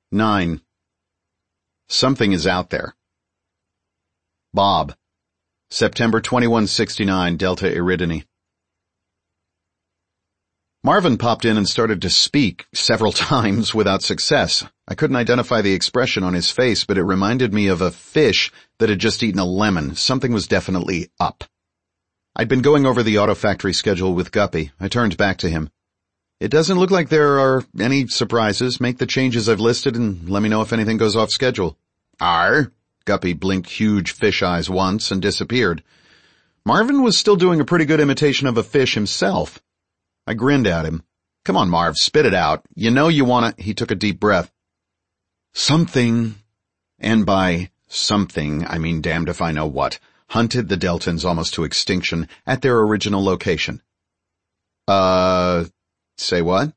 9. Something is out there. Bob. September 2169, Delta Eridani. Marvin popped in and started to speak several times without success. I couldn't identify the expression on his face, but it reminded me of a fish that had just eaten a lemon. Something was definitely up. I'd been going over the auto factory schedule with Guppy. I turned back to him. It doesn't look like there are any surprises. Make the changes I've listed and let me know if anything goes off schedule. Aye. Guppy blinked huge fish eyes once and disappeared. Marvin was still doing a pretty good imitation of a fish himself. I grinned at him. Come on, Marv, spit it out. You know you wanna— He took a deep breath. Something, and by something, I mean damned if I know what, hunted the Deltans almost to extinction at their original location. Say what?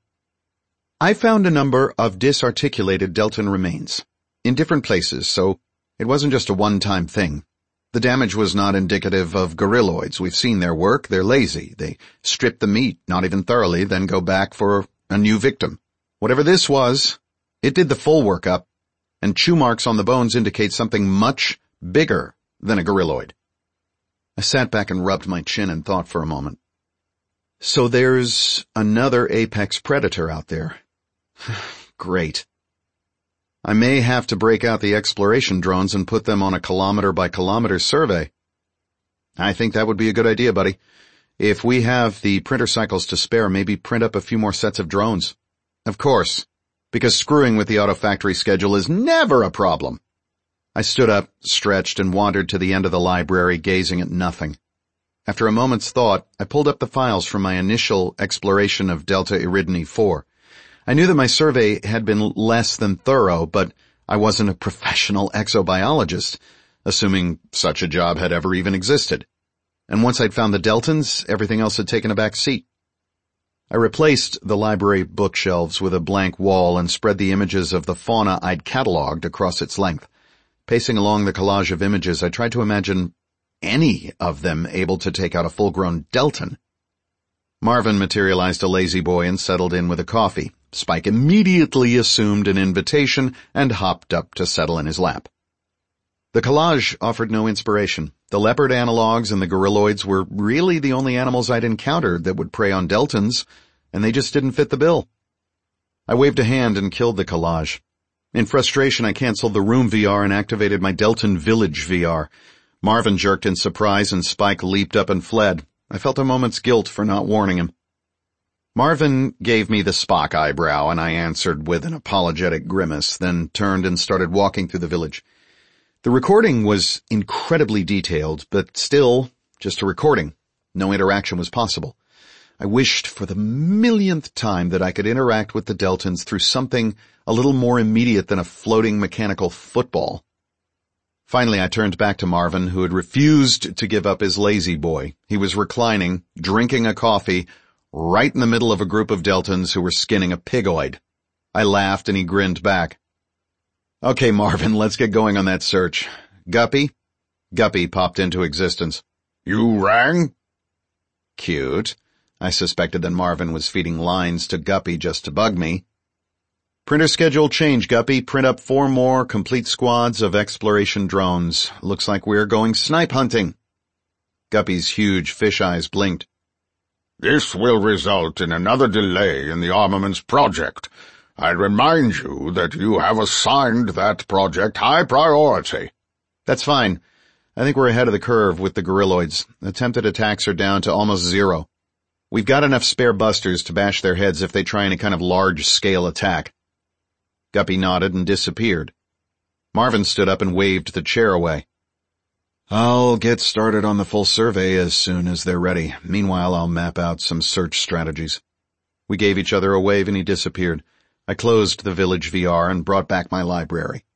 I found a number of disarticulated Deltan remains in different places, so it wasn't just a one-time thing. The damage was not indicative of gorilloids. We've seen their work. They're lazy. They strip the meat, not even thoroughly, then go back for a new victim. Whatever this was, it did the full workup, and chew marks on the bones indicate something much bigger than a gorilloid. I sat back and rubbed my chin and thought for a moment. So there's another apex predator out there. Great. I may have to break out the exploration drones and put them on a kilometer-by-kilometer survey. I think that would be a good idea, buddy. If we have the printer cycles to spare, maybe print up a few more sets of drones. Of course, because screwing with the auto factory schedule is never a problem. I stood up, stretched, and wandered to the end of the library, gazing at nothing. After a moment's thought, I pulled up the files from my initial exploration of Delta Eridani 4. I knew that my survey had been less than thorough, but I wasn't a professional exobiologist, assuming such a job had ever even existed. And once I'd found the Deltans, everything else had taken a back seat. I replaced the library bookshelves with a blank wall and spread the images of the fauna I'd catalogued across its length. Pacing along the collage of images, I tried to imagine any of them able to take out a full-grown Deltan. Marvin materialized a lazy boy and settled in with a coffee. Spike immediately assumed an invitation and hopped up to settle in his lap. The collage offered no inspiration. The leopard analogs and the gorilloids were really the only animals I'd encountered that would prey on Deltans, and they just didn't fit the bill. I waved a hand and killed the collage. In frustration, I canceled the room VR and activated my Deltan Village VR. Marvin jerked in surprise and Spike leaped up and fled. I felt a moment's guilt for not warning him. Marvin gave me the Spock eyebrow, and I answered with an apologetic grimace, then turned and started walking through the village. The recording was incredibly detailed, but still just a recording. No interaction was possible. I wished for the millionth time that I could interact with the Deltans through something a little more immediate than a floating mechanical football. Finally, I turned back to Marvin, who had refused to give up his lazy boy. He was reclining, drinking a coffee, right in the middle of a group of Deltans who were skinning a pigoid. I laughed and he grinned back. Okay, Marvin, let's get going on that search. Guppy? Guppy popped into existence. You rang? Cute. I suspected that Marvin was feeding lines to Guppy just to bug me. Printer schedule change, Guppy. Print up 4 more complete squads of exploration drones. Looks like we're going snipe hunting. Guppy's huge fish eyes blinked. This will result in another delay in the armaments project. I remind you that you have assigned that project high priority. That's fine. I think we're ahead of the curve with the gorilloids. Attempted attacks are down to almost 0. We've got enough spare busters to bash their heads if they try any kind of large-scale attack. Guppy nodded and disappeared. Marvin stood up and waved the chair away. I'll get started on the full survey as soon as they're ready. Meanwhile, I'll map out some search strategies. We gave each other a wave and he disappeared. I closed the Village VR and brought back my library.